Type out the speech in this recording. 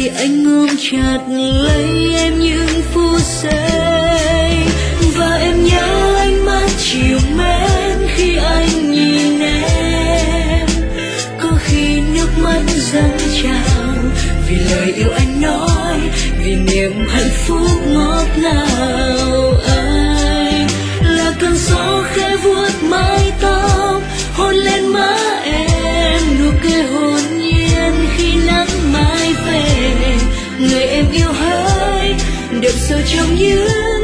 thì anh ôm chặt lấy em những phút giây, và em nhớ ánh mắt chiều mến khi anh nhìn em. Có khi nước mắt dâng trào vì lời yêu anh nói, vì niềm hạnh phúc ngọt ngào. Anh là cơn gió khẽ vuốt mái tóc, hôn lên má em, nụ cười hồn nhiên khi nắng mai về. Người em yêu hỡi đậm sâu trong những